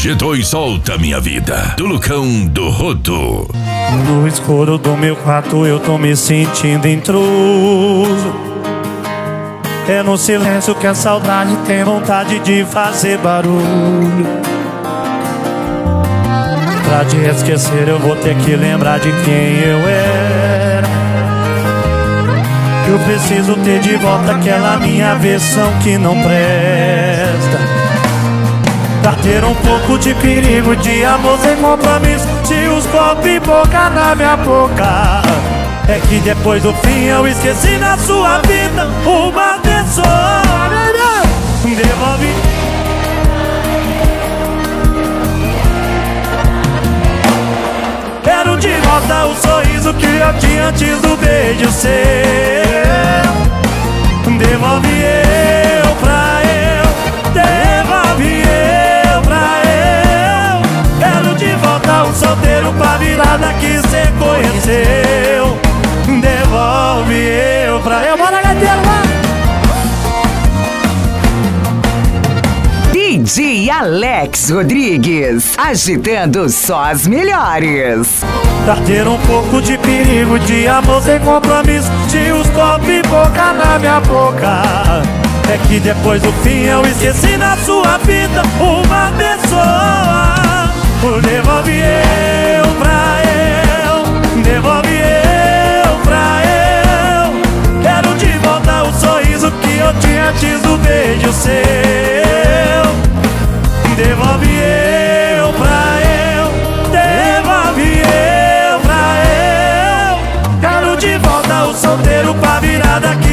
G2 solta minha vida, do Lucão do Rodo. No escuro do meu quarto eu tô me sentindo intruso. É no silêncio que a saudade tem vontade de fazer barulho. Pra te esquecer eu vou ter que lembrar de quem eu era. Eu preciso ter de volta aquela minha versão que não presta. Pra ter um pouco de perigo, de amor sem compromisso, se os copos pipocar na minha boca. É que depois do fim eu esqueci na sua vida uma pessoa. Devolve. Quero de volta o sorriso que eu tinha antes do beijo seu. Devolve eu pra eu, devolve eu pra eu. Quero de volta o solteiro pra virada que cê conheceu. Devolve eu pra eu. Bora, gateiro, vai! DJ Alex Rodrigues, agitando só as melhores. Pra ter um pouco de perigo, de amor sem compromisso, de os copos e boca na minha boca. É que depois do fim eu esqueci na sua vida uma pessoa. Devolve eu pra eu, devolve eu pra eu. Quero de volta o sorriso que eu tinha antes do beijo seu. Devolve eu pra eu, devolve eu pra eu. Quero de volta o solteiro pra virada que